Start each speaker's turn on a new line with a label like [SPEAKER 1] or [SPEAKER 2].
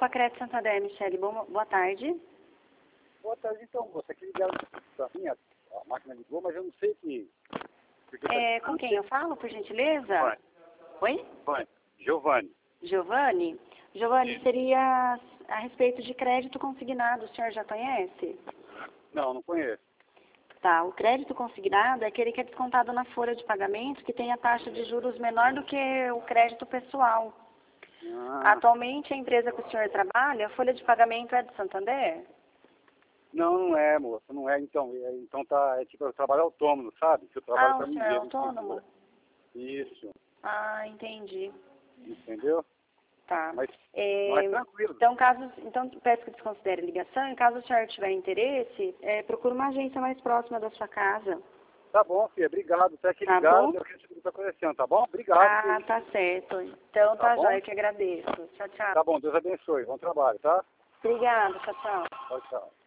[SPEAKER 1] Copa Crédito Santander, Michele. Boa tarde.
[SPEAKER 2] Boa tarde, então, moça. Aqui ligaram pra mim, a máquina ligou, mas eu não sei que...
[SPEAKER 1] Com quem eu falo, por gentileza? Oi?
[SPEAKER 2] Giovanni.
[SPEAKER 1] Giovanni? Giovanni, seria a respeito de crédito consignado, o senhor já conhece?
[SPEAKER 2] Não conheço.
[SPEAKER 1] Tá, o crédito consignado é aquele que é descontado na folha de pagamento, que tem a taxa de juros menor do que o crédito pessoal. Atualmente, a empresa que o senhor trabalha, a folha de pagamento é do Santander?
[SPEAKER 2] Não é, moça, não é. Então tá, tipo, eu trabalho autônomo, sabe? Que eu trabalho pra
[SPEAKER 1] O
[SPEAKER 2] mim
[SPEAKER 1] senhor é
[SPEAKER 2] mesmo.
[SPEAKER 1] autônomo?
[SPEAKER 2] Isso.
[SPEAKER 1] Entendi.
[SPEAKER 2] Entendeu?
[SPEAKER 1] Tá.
[SPEAKER 2] Mas tranquilo.
[SPEAKER 1] Então, peço que desconsidere a ligação. E caso o senhor tiver interesse, procure uma agência mais próxima da sua casa.
[SPEAKER 2] Tá bom, filha, obrigado. Até que
[SPEAKER 1] Tá
[SPEAKER 2] ligado,
[SPEAKER 1] bom?
[SPEAKER 2] eu queria te pedir pra conhecendo, tá bom? Obrigado.
[SPEAKER 1] Tá certo. Então,
[SPEAKER 2] Tá bom?
[SPEAKER 1] joia, que agradeço. Tchau, tchau.
[SPEAKER 2] Tá bom, Deus abençoe. Bom trabalho, tá?
[SPEAKER 1] Obrigada, tchau, tchau.
[SPEAKER 2] Tchau, tchau.